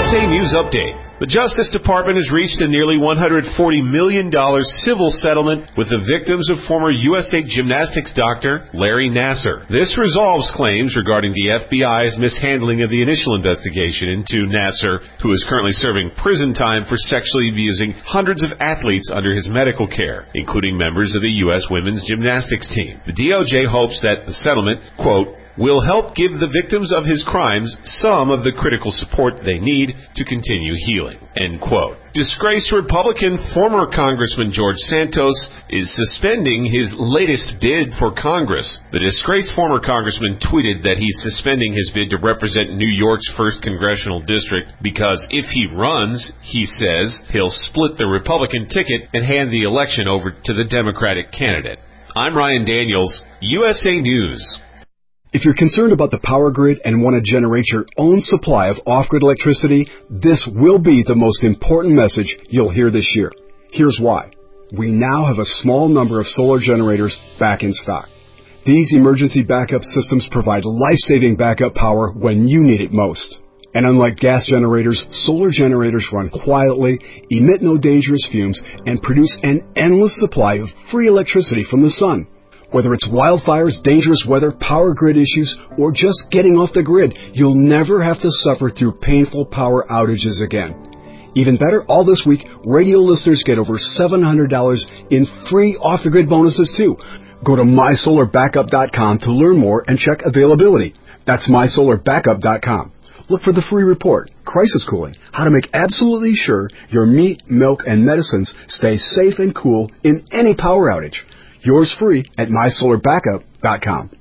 USA News Update. The Justice Department has reached a nearly $140 million civil settlement with the victims of former USA Gymnastics doctor Larry Nassar. This resolves claims regarding the FBI's mishandling of the initial investigation into Nassar, who is currently serving prison time for sexually abusing hundreds of athletes under his medical care, including members of the U.S. women's gymnastics team. The DOJ hopes that the settlement, quote, will help give the victims of his crimes some of the critical support they need to continue healing, end quote. Disgraced Republican former Congressman George Santos is suspending his latest bid for Congress. The disgraced former congressman tweeted that he's suspending his bid to represent New York's 1st Congressional District because if he runs, he says, he'll split the Republican ticket and hand the election over to the Democratic candidate. I'm Ryan Daniels, USA News. If you're concerned about the power grid and want to generate your own supply of off-grid electricity, this will be the most important message you'll hear this year. Here's why. We now have a small number of solar generators back in stock. These emergency backup systems provide life-saving backup power when you need it most. And unlike gas generators, solar generators run quietly, emit no dangerous fumes, and produce an endless supply of free electricity from the sun. Whether it's wildfires, dangerous weather, power grid issues, or just getting off the grid, you'll never have to suffer through painful power outages again. Even better, all this week, radio listeners get over $700 in free off-the-grid bonuses too. Go to mysolarbackup.com to learn more and check availability. That's mysolarbackup.com. Look for the free report, Crisis Cooling, how to make absolutely sure your meat, milk, and medicines stay safe and cool in any power outage. Yours free at mysolarbackup.com.